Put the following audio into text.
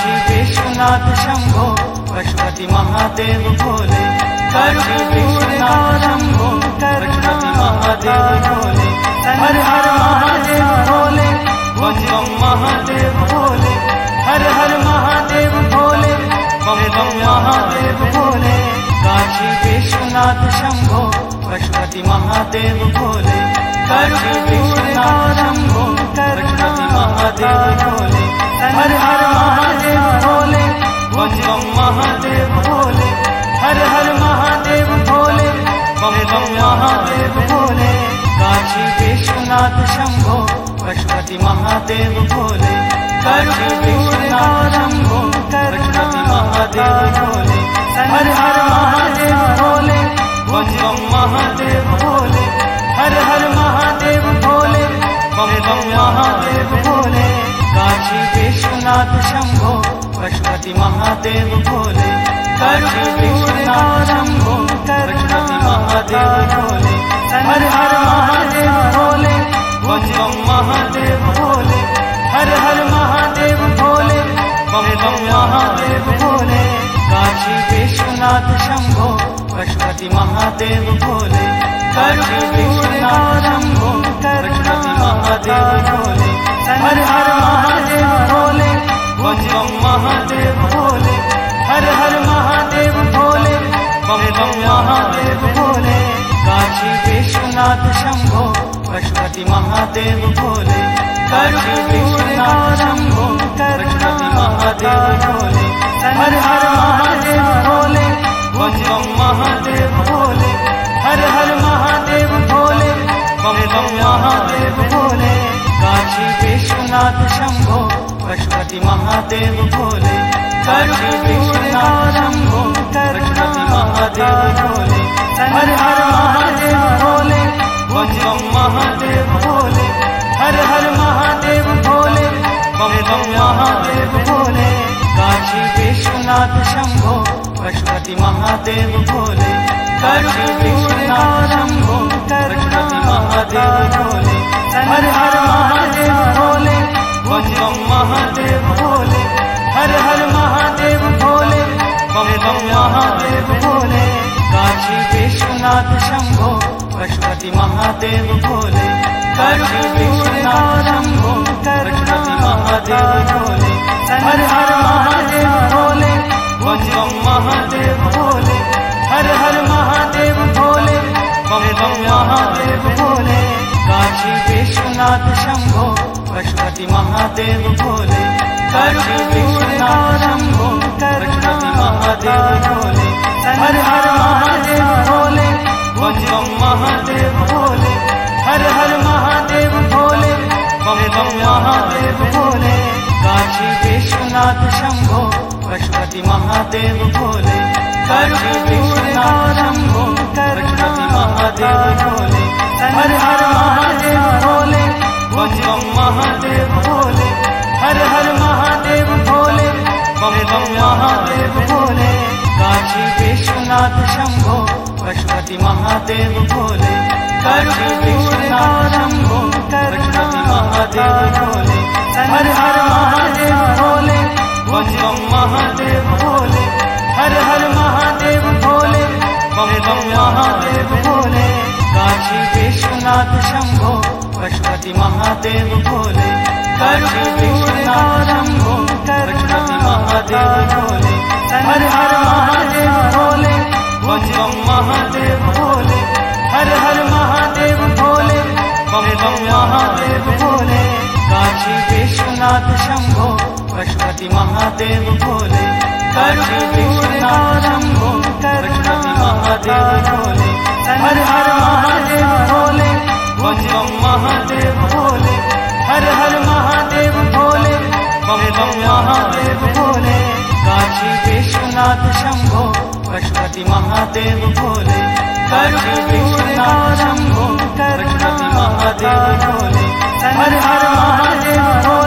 Kashi Vishwanath Shambho Pashupati Mahadev भोले, Kashi Vishwanath Shambho Pashupati Mahadev भोले, हर हर Mahadev भोले, बम बम Mahadev भोले, हर हर Mahadev भोले, बम बम Mahadev भोले, Kashi Vishwanath Shambho Pashupati Mahadev भोले, Kashi Vishwanath Shambho Pashupati Mahadev भोले, हर हर Mahadev भोले, बम बम Mahadev भोले, हर हर Mahadev भोले, बम बम Mahadev भोले, Kashi Vishwanath Shambho Pashupati Mahadev भोले, Kashi Vishwanath Shambho Pashupati Mahadev भोले, हर हर Mahadev भोले, बम बम Mahadev भोले, हर हर Mahadev भोले, बम बम Mahadev भोले, Kashi Vishwanath Shambho Pashupati Mahadev भोले, Kashi Vishwanath Shambho Pashupati Mahadev भोले, हर हर Mahadev भोले, बम बम Mahadev भोले, हर हर Mahadev भोले, बम बम Mahadev भोले, Kashi Vishwanath Shambho Pashupati Mahadev भोले, Kashi Vishwanath Shambho Pashupati Mahadev भोले, हर हर Mahadev भोले, बम बम Mahadev भोले, हर हर Mahadev भोले, बम बम Mahadev भोले, Kashi Vishwanath Shambho Pashupati Mahadev भोले, Kashi Vishwanath Shambho Pashupati Mahadev भोले, हर हर Mahadev भोले, बम बम Mahadev भोले, हर हर Mahadev भोले, बम बम Mahadev भोले, Kashi Vishwanath Shambho Pashupati Mahadev भोले, Kashi Vishwanath Shambho Pashupati Mahadev भोले, हर हर Mahadev भोले, बम बम Mahadev भोले, हर हर Mahadev भोले, बम बम Mahadev भोले, Kashi Vishwanath Shambho Pashupati Mahadev भोले, Kashi Vishwanath Shambho Pashupati Mahadev भोले, हर हर Mahadev भोले, बम बम Mahadev भोले, हर हर Mahadev भोले, बम बम Mahadev भोले, Kashi Vishwanath Shambho Pashupati Mahadev भोले, Kashi Vishwanath Shambho Pashupati Mahadev भोले, हर हर Mahadev भोले, बम बम Mahadev भोले, हर हर Mahadev भोले, बम बम Mahadev भोले, Kashi Vishwanath Shambho Pashupati Mahadev भोले, Kashi Vishwanath Shambho Pashupati Mahadev भोले, हर हर Mahadev भोले, बम बम Mahadev भोले, हर हर Mahadev भोले, बम बम Mahadev भोले, Kashi Vishwanath Shambho Pashupati Mahadev भोले, Kashi Vishwanath Shambho Pashupati Mahadev भोले, हर हर Mahadev भोले, बम बम Mahadev भोले, हर हर Mahadev भोले, बम बम Mahadev भोले, Kashi Vishwanath Shambho Pashupati Mahadev भोले, Kashi Vishwanath Shambho Pashupati Mahadev भोले, हर हर Mahadev भोले, बम बम Mahadev भोले, हर हर Mahadev भोले, बम बम Mahadev भोले, Kashi Vishwanath Shambho Pashupati Mahadev भोले, Kashi Vishwanath Shambho Pashupati Mahadev भोले, हर हर Mahadev भोले, बम बम Mahadev भोले, हर हर Mahadev भोले, बम बम Mahadev भोले, Kashi Vishwanath Shambho Pashupati Mahadev भोले, Kashi Vishwanath Shambho Pashupati Mahadev भोले, हर हर Mahadev भोले, बम बम Mahadev भोले, हर हर Mahadev भोले, बम बम Mahadev भोले, Kashi Vishwanath Shambho Pashupati Mahadev भोले, Kashi Vishwanath Shambho Pashupati Mahadev भोले, हर हर Mahadev भोले,